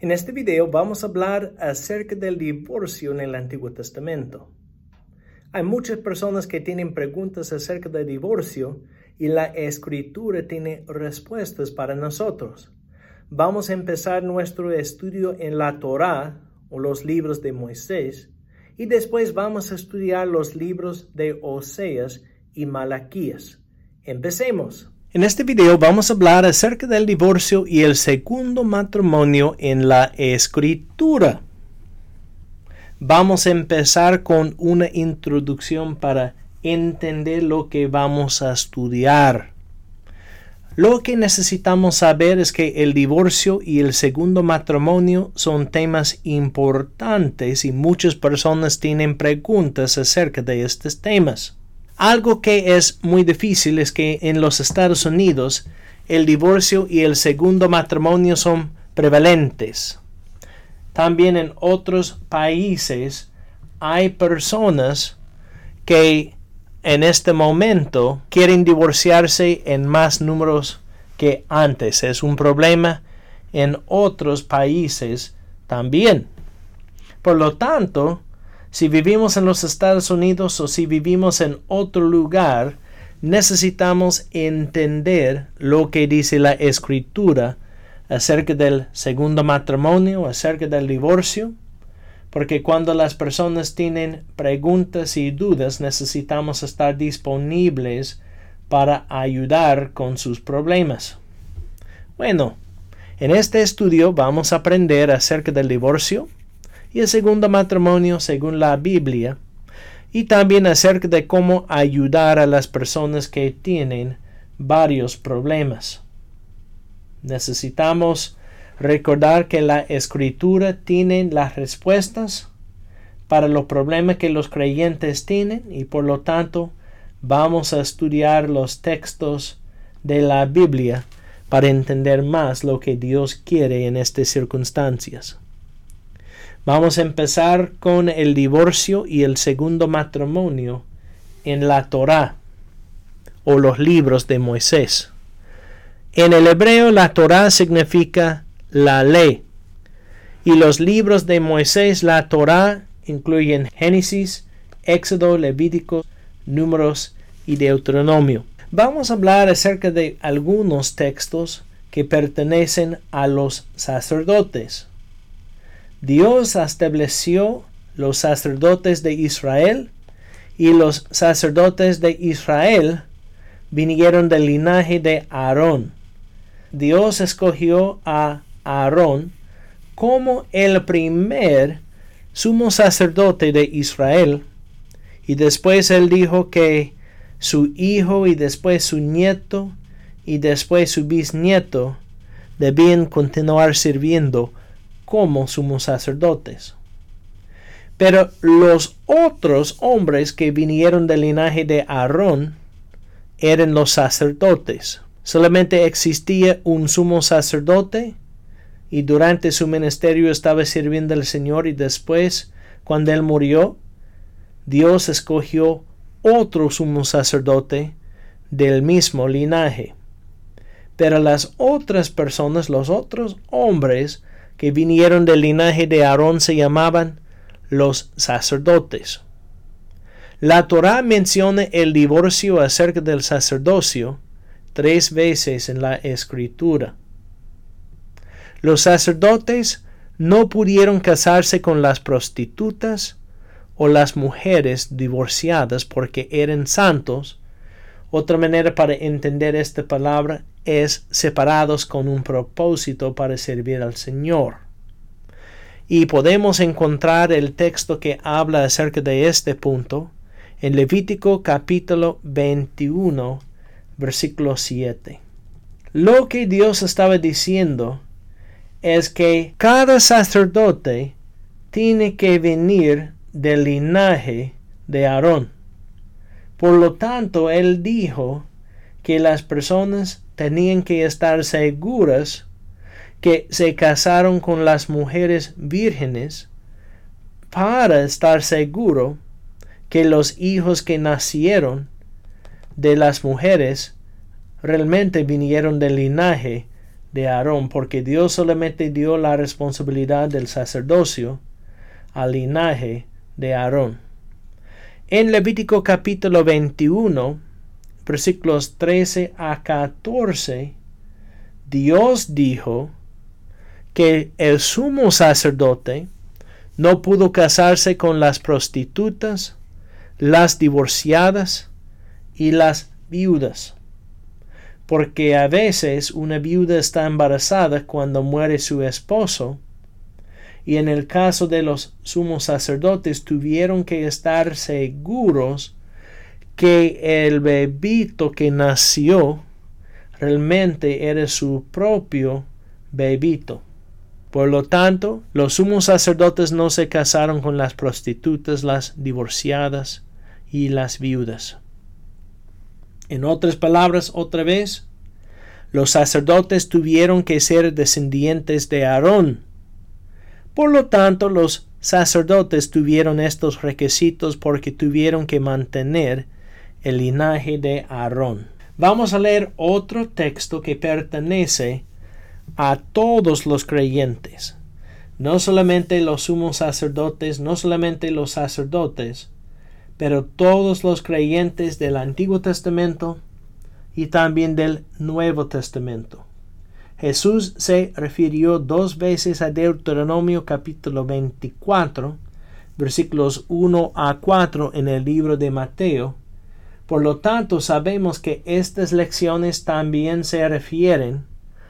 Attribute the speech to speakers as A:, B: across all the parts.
A: En este video vamos a hablar acerca del divorcio en el Antiguo Testamento. Hay muchas personas que tienen preguntas acerca del divorcio y la Escritura tiene respuestas para nosotros. Vamos a empezar nuestro estudio en la Torá o los libros de Moisés y después vamos a estudiar los libros de Oseas y Malaquías. Empecemos. En este video vamos a hablar acerca del divorcio y el segundo matrimonio en la Escritura. Vamos a empezar con una introducción para entender lo que vamos a estudiar. Lo que necesitamos saber es que el divorcio y el segundo matrimonio son temas importantes y muchas personas tienen preguntas acerca de estos temas. Algo que es muy difícil es que en los Estados Unidos el divorcio y el segundo matrimonio son prevalentes. También en otros países hay personas que en este momento quieren divorciarse en más números que antes. Es un problema en otros países también. Por lo tanto, si vivimos en los Estados Unidos o si vivimos en otro lugar, necesitamos entender lo que dice la Escritura acerca del segundo matrimonio, acerca del divorcio, porque cuando las personas tienen preguntas y dudas, necesitamos estar disponibles para ayudar con sus problemas. Bueno, en este estudio vamos a aprender acerca del divorcio y el segundo matrimonio según la Biblia, y también acerca de cómo ayudar a las personas que tienen varios problemas. Necesitamos recordar que la Escritura tiene las respuestas para los problemas que los creyentes tienen y por lo tanto vamos a estudiar los textos de la Biblia para entender más lo que Dios quiere en estas circunstancias. Vamos a empezar con el divorcio y el segundo matrimonio en la Torá o los libros de Moisés. En el hebreo la Torá significa la ley y los libros de Moisés, la Torá, incluyen Génesis, Éxodo, Levítico, Números y Deuteronomio. Vamos a hablar acerca de algunos textos que pertenecen a los sacerdotes. Dios estableció los sacerdotes de Israel y los sacerdotes de Israel vinieron del linaje de Aarón. Dios escogió a Aarón como el primer sumo sacerdote de Israel y después él dijo que su hijo y después su nieto y después su bisnieto debían continuar sirviendo como sumos sacerdotes. Pero los otros hombres que vinieron del linaje de Aarón eran los sacerdotes. Solamente existía un sumo sacerdote y durante su ministerio estaba sirviendo al Señor y después, cuando él murió, Dios escogió otro sumo sacerdote del mismo linaje. Pero las otras personas, los otros hombres que vinieron del linaje de Aarón se llamaban los sacerdotes. La Torá menciona el divorcio acerca del sacerdocio 3 veces en la Escritura. Los sacerdotes no pudieron casarse con las prostitutas o las mujeres divorciadas porque eran santos. Otra manera para entender esta palabra es separados con un propósito para servir al Señor. Y podemos encontrar el texto que habla acerca de este punto en Levítico capítulo 21, versículo 7. Lo que Dios estaba diciendo es que cada sacerdote tiene que venir del linaje de Aarón. Por lo tanto, él dijo que las personas tenían que estar seguras que se casaron con las mujeres vírgenes para estar seguro que los hijos que nacieron de las mujeres realmente vinieron del linaje de Aarón, porque Dios solamente dio la responsabilidad del sacerdocio al linaje de Aarón. En Levítico capítulo 21, versículos 13 a 14, Dios dijo que el sumo sacerdote no pudo casarse con las prostitutas, las divorciadas y las viudas, porque a veces una viuda está embarazada cuando muere su esposo, y en el caso de los sumos sacerdotes tuvieron que estar seguros que el bebito que nació realmente era su propio bebito. Por lo tanto, los sumos sacerdotes no se casaron con las prostitutas, las divorciadas y las viudas. En otras palabras, otra vez, los sacerdotes tuvieron que ser descendientes de Aarón. Por lo tanto, los sacerdotes tuvieron estos requisitos porque tuvieron que mantener el linaje de Aarón. Vamos a leer otro texto que pertenece a todos los creyentes, no solamente los sumos sacerdotes, no solamente los sacerdotes, pero todos los creyentes del Antiguo Testamento y también del Nuevo Testamento. Jesús se refirió 2 veces a Deuteronomio capítulo 24, versículos 1 a 4 en el libro de Mateo. Por lo tanto, sabemos que estas lecciones también se refieren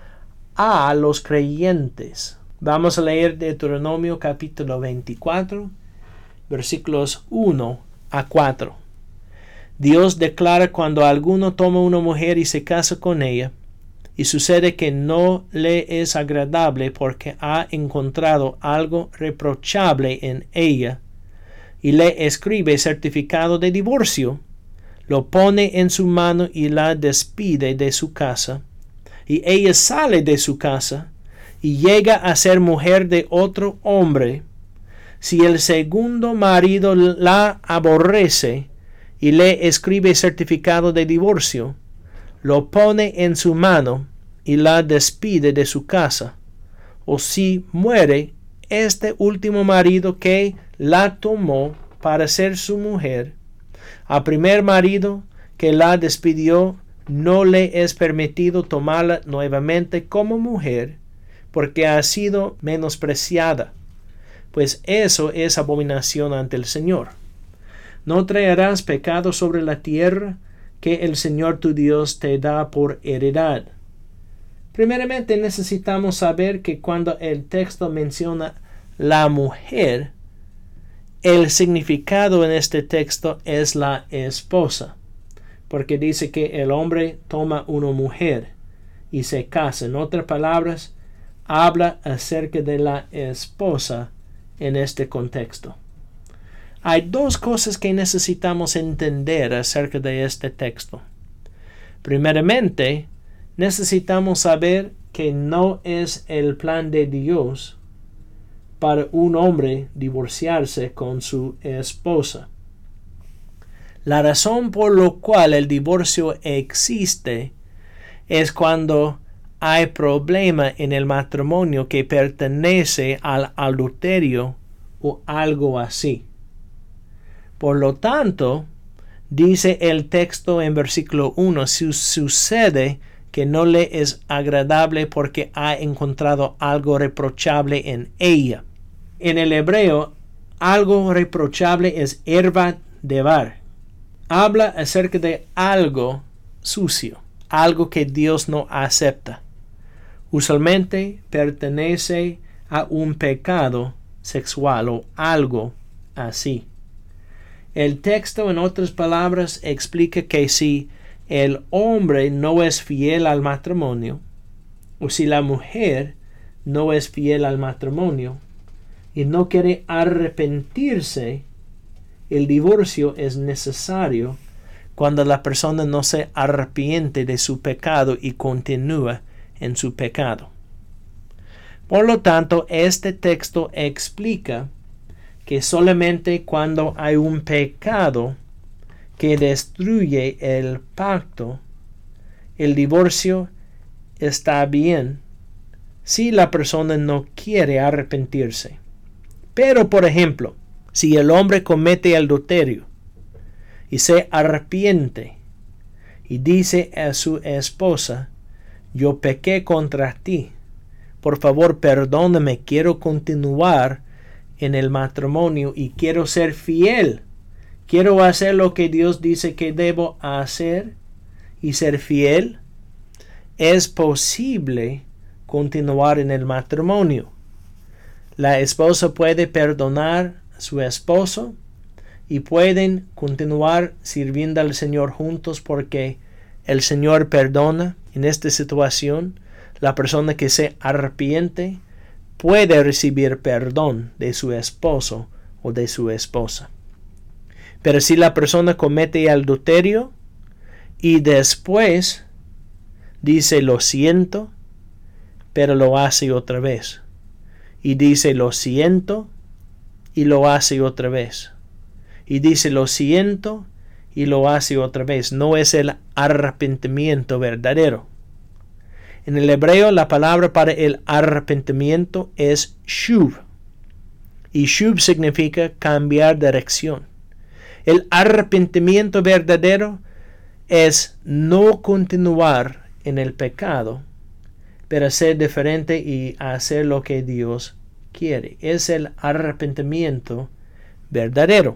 A: a los creyentes. Vamos a leer Deuteronomio capítulo 24, versículos 1 a 4. Dios declara: cuando alguno toma una mujer y se casa con ella, y sucede que no le es agradable porque ha encontrado algo reprochable en ella, y le escribe certificado de divorcio, lo pone en su mano y la despide de su casa, y ella sale de su casa y llega a ser mujer de otro hombre. Si el segundo marido la aborrece y le escribe certificado de divorcio, lo pone en su mano y la despide de su casa. O si muere este último marido que la tomó para ser su mujer, al primer marido que la despidió no le es permitido tomarla nuevamente como mujer, porque ha sido menospreciada, pues eso es abominación ante el Señor. No traerás pecado sobre la tierra que el Señor tu Dios te da por heredad. Primeramente necesitamos saber que cuando el texto menciona la mujer, el significado en este texto es la esposa, porque dice que el hombre toma una mujer y se casa. En otras palabras, habla acerca de la esposa en este contexto. Hay 2 cosas que necesitamos entender acerca de este texto. Primeramente, necesitamos saber que no es el plan de Dios para un hombre divorciarse con su esposa. La razón por la cual el divorcio existe es cuando hay problema en el matrimonio que pertenece al adulterio o algo así. Por lo tanto, dice el texto en versículo 1, si sucede que no le es agradable porque ha encontrado algo reprochable en ella. En el hebreo, algo reprochable es erva devar. Habla acerca de algo sucio, algo que Dios no acepta. Usualmente pertenece a un pecado sexual o algo así. El texto, en otras palabras, explica que si el hombre no es fiel al matrimonio, o si la mujer no es fiel al matrimonio y no quiere arrepentirse, el divorcio es necesario cuando la persona no se arrepiente de su pecado y continúa en su pecado. Por lo tanto, este texto explica que solamente cuando hay un pecado que destruye el pacto, el divorcio está bien si la persona no quiere arrepentirse. Pero, por ejemplo, si el hombre comete adulterio y se arrepiente y dice a su esposa, yo pequé contra ti, por favor perdóname, quiero continuar en el matrimonio y quiero ser fiel, quiero hacer lo que Dios dice que debo hacer y ser fiel, es posible continuar en el matrimonio. La esposa puede perdonar a su esposo y pueden continuar sirviendo al Señor juntos porque el Señor perdona. En esta situación, la persona que se arrepiente puede recibir perdón de su esposo o de su esposa. Pero si la persona comete adulterio y después dice lo siento, pero lo hace otra vez, y dice lo siento y lo hace otra vez, y dice lo siento y lo hace otra vez, no es el arrepentimiento verdadero. En el hebreo la palabra para el arrepentimiento es shuv, y shuv significa cambiar dirección. El arrepentimiento verdadero es no continuar en el pecado, pero ser diferente y hacer lo que Dios quiere. Es el arrepentimiento verdadero.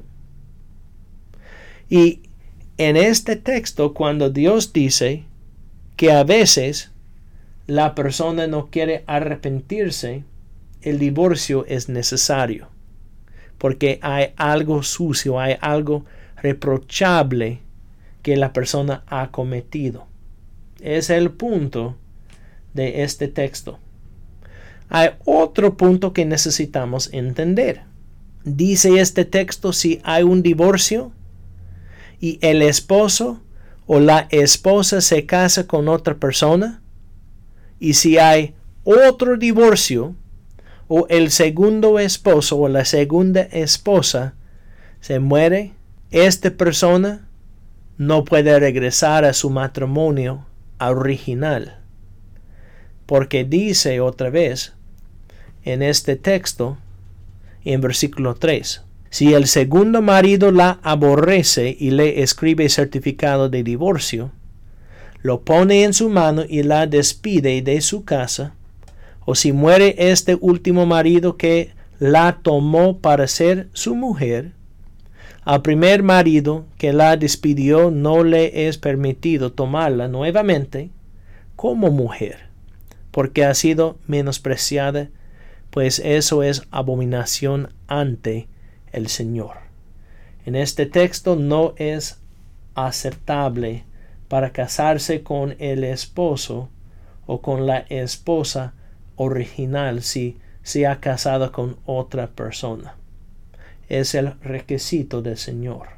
A: Y en este texto, cuando Dios dice que a veces la persona no quiere arrepentirse, el divorcio es necesario, porque hay algo sucio, hay algo reprochable que la persona ha cometido. Es el punto de este texto. Hay otro punto que necesitamos entender. Dice este texto, si hay un divorcio y el esposo o la esposa se casa con otra persona, y si hay otro divorcio o el segundo esposo o la segunda esposa se muere, esta persona no puede regresar a su matrimonio original. Porque dice otra vez en este texto, en versículo 3, si el segundo marido la aborrece y le escribe certificado de divorcio, lo pone en su mano y la despide de su casa, o si muere este último marido que la tomó para ser su mujer, al primer marido que la despidió no le es permitido tomarla nuevamente como mujer, porque ha sido menospreciada, pues eso es abominación ante el Señor. En este texto no es aceptable para casarse con el esposo o con la esposa original si se ha casado con otra persona. Es el requisito del Señor.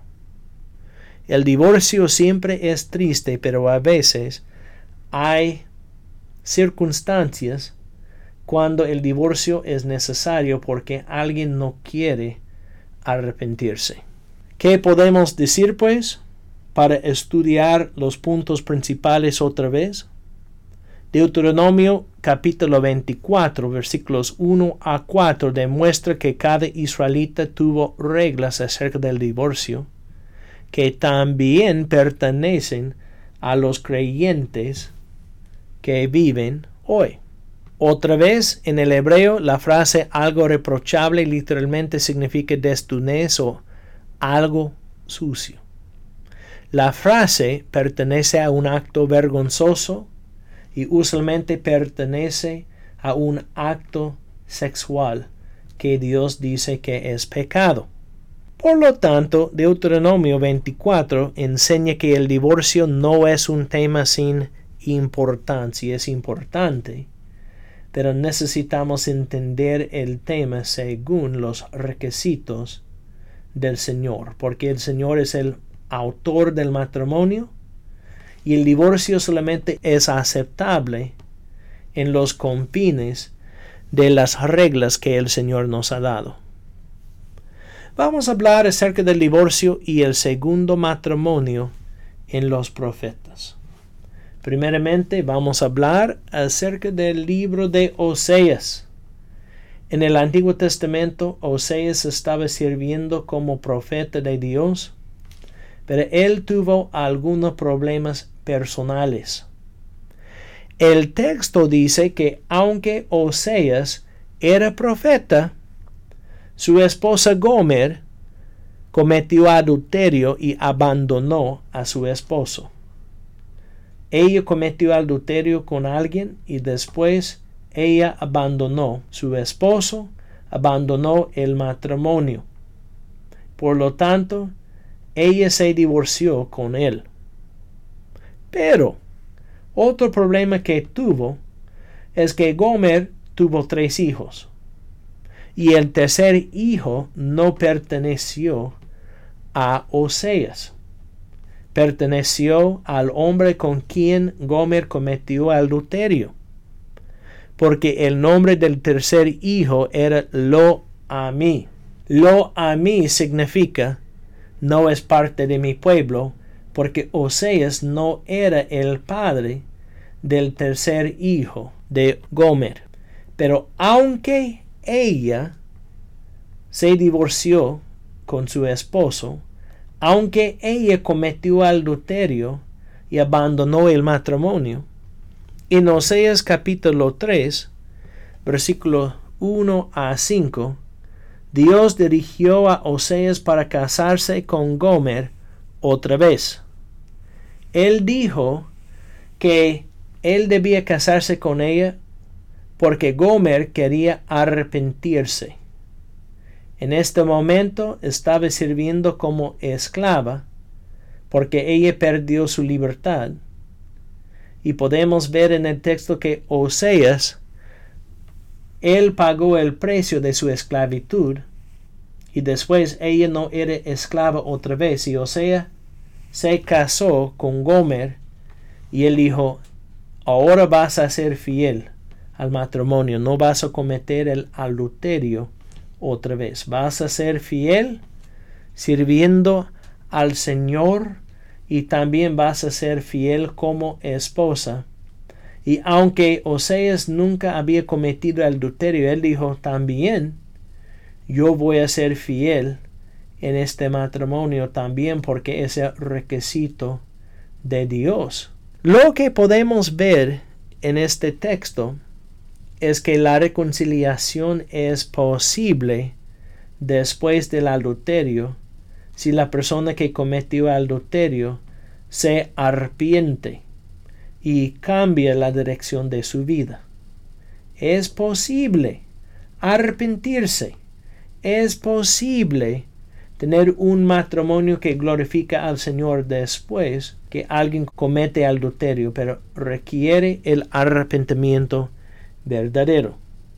A: El divorcio siempre es triste, pero a veces hay circunstancias cuando el divorcio es necesario porque alguien no quiere arrepentirse. ¿Qué podemos decir pues para estudiar los puntos principales otra vez? Deuteronomio capítulo 24 versículos 1 a 4 demuestra que cada israelita tuvo reglas acerca del divorcio que también pertenecen a los creyentes que viven hoy. Otra vez, en el hebreo, la frase algo reprochable literalmente significa desnudez o algo sucio. La frase pertenece a un acto vergonzoso y usualmente pertenece a un acto sexual que Dios dice que es pecado. Por lo tanto, Deuteronomio 24 enseña que el divorcio no es un tema sin importancia, es importante, pero necesitamos entender el tema según los requisitos del Señor, porque el Señor es el autor del matrimonio y el divorcio solamente es aceptable en los confines de las reglas que el Señor nos ha dado. Vamos a hablar acerca del divorcio y el segundo matrimonio en los profetas. Primeramente vamos a hablar acerca del libro de Oseas. En el Antiguo Testamento, Oseas estaba sirviendo como profeta de Dios, pero él tuvo algunos problemas personales. El texto dice que aunque Oseas era profeta, su esposa Gomer cometió adulterio y abandonó a su esposo. Ella cometió adulterio con alguien y después ella abandonó su esposo, abandonó el matrimonio. Por lo tanto, ella se divorció con él. Pero otro problema que tuvo es que Gomer tuvo 3 hijos. Y el tercer hijo no perteneció a Oseas. Perteneció al hombre con quien Gomer cometió adulterio. Porque el nombre del tercer hijo era Lo-Ammi. Lo-Ammi significa no es parte de mi pueblo, porque Oseas no era el padre del tercer hijo de Gomer. Pero aunque ella se divorció con su esposo, aunque ella cometió adulterio y abandonó el matrimonio, en Oseas capítulo 3, versículos 1 a 5, Dios dirigió a Oseas para casarse con Gomer otra vez. Él dijo que él debía casarse con ella porque Gomer quería arrepentirse. En este momento estaba sirviendo como esclava porque ella perdió su libertad. Y podemos ver en el texto que Oseas, él pagó el precio de su esclavitud y después ella no era esclava otra vez. Y Oseas se casó con Gomer y él dijo, ahora vas a ser fiel al matrimonio, no vas a cometer el adulterio otra vez. Vas a ser fiel sirviendo al Señor y también vas a ser fiel como esposa. Y aunque Oseas nunca había cometido adulterio, él dijo también, yo voy a ser fiel en este matrimonio también porque es el requisito de Dios. Lo que podemos ver en este texto es que la reconciliación es posible después del adulterio si la persona que cometió adulterio se arrepiente y cambia la dirección de su vida. Es posible arrepentirse. Es posible tener un matrimonio que glorifica al Señor después que alguien comete adulterio, pero requiere el arrepentimiento verdadero.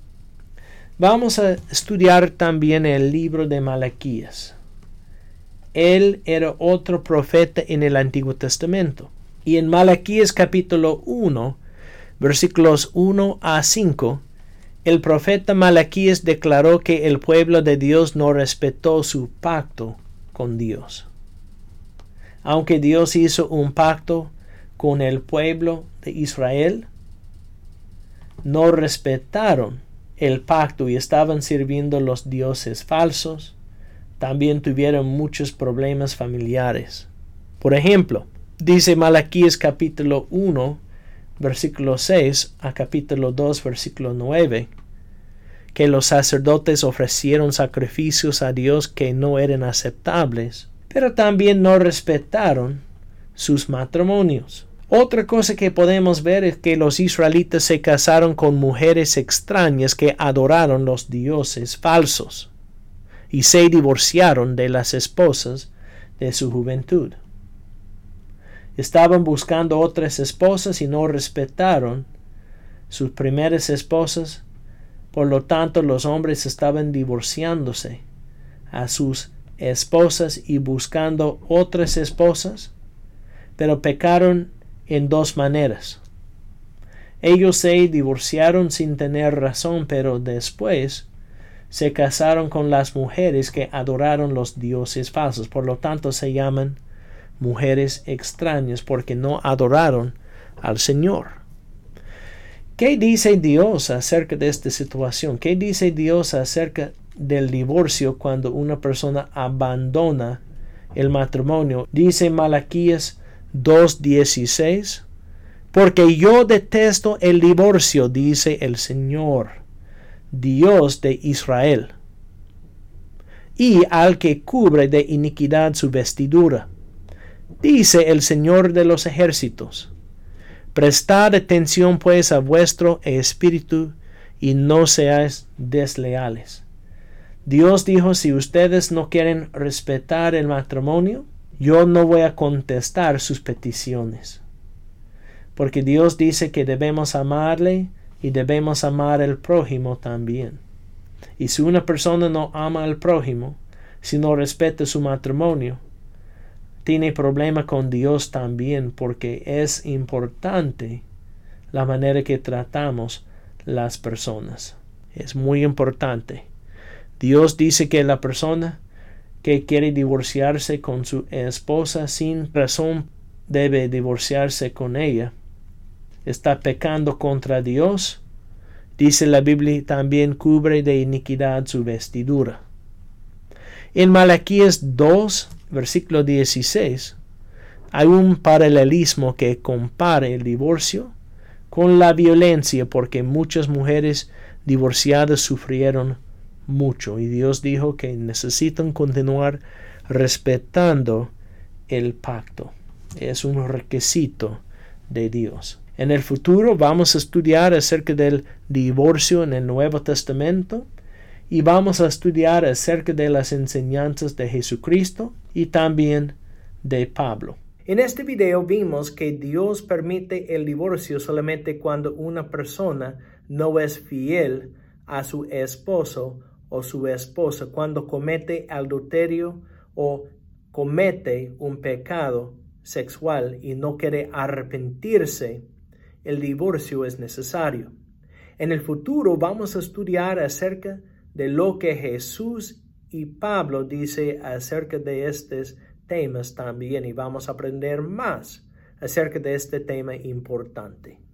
A: Vamos a estudiar también el libro de Malaquías. Él era otro profeta en el Antiguo Testamento. Y en Malaquías capítulo 1, versículos 1 a 5, el profeta Malaquías declaró que el pueblo de Dios no respetó su pacto con Dios. Aunque Dios hizo un pacto con el pueblo de Israel, no respetaron el pacto y estaban sirviendo los dioses falsos. También tuvieron muchos problemas familiares. Por ejemplo, dice Malaquías capítulo 1, versículo 6 a capítulo 2, versículo 9, que los sacerdotes ofrecieron sacrificios a Dios que no eran aceptables, pero también no respetaron sus matrimonios. Otra cosa que podemos ver es que los israelitas se casaron con mujeres extrañas que adoraron los dioses falsos y se divorciaron de las esposas de su juventud. Estaban buscando otras esposas y no respetaron sus primeras esposas. Por lo tanto, los hombres estaban divorciándose a sus esposas y buscando otras esposas, pero pecaron en 2 maneras. Ellos se divorciaron sin tener razón, pero después se casaron con las mujeres que adoraron los dioses falsos. Por lo tanto, se llaman mujeres extrañas porque no adoraron al Señor. ¿Qué dice Dios acerca de esta situación? ¿Qué dice Dios acerca del divorcio cuando una persona abandona el matrimonio? Dice Malaquías 2:16, porque yo detesto el divorcio, dice el Señor, Dios de Israel, y al que cubre de iniquidad su vestidura, dice el Señor de los ejércitos. Prestad atención pues a vuestro espíritu y no seáis desleales. Dios dijo, si ustedes no quieren respetar el matrimonio, yo no voy a contestar sus peticiones. Porque Dios dice que debemos amarle y debemos amar al prójimo también. Y si una persona no ama al prójimo, si no respeta su matrimonio, tiene problema con Dios también, porque es importante la manera que tratamos las personas. Es muy importante. Dios dice que la persona que quiere divorciarse con su esposa sin razón debe divorciarse con ella. Está pecando contra Dios. Dice la Biblia, también cubre de iniquidad su vestidura. En Malaquías 2, versículo 16, hay un paralelismo que compara el divorcio con la violencia, porque muchas mujeres divorciadas sufrieron mucho, y Dios dijo que necesitan continuar respetando el pacto. Es un requisito de Dios. En el futuro vamos a estudiar acerca del divorcio en el Nuevo Testamento y vamos a estudiar acerca de las enseñanzas de Jesucristo y también de Pablo. En este video vimos que Dios permite el divorcio solamente cuando una persona no es fiel a su esposo o su esposa, cuando comete adulterio o comete un pecado sexual y no quiere arrepentirse. El divorcio es necesario. En el futuro vamos a estudiar acerca de lo que Jesús y Pablo dice acerca de estos temas también, y vamos a aprender más acerca de este tema importante.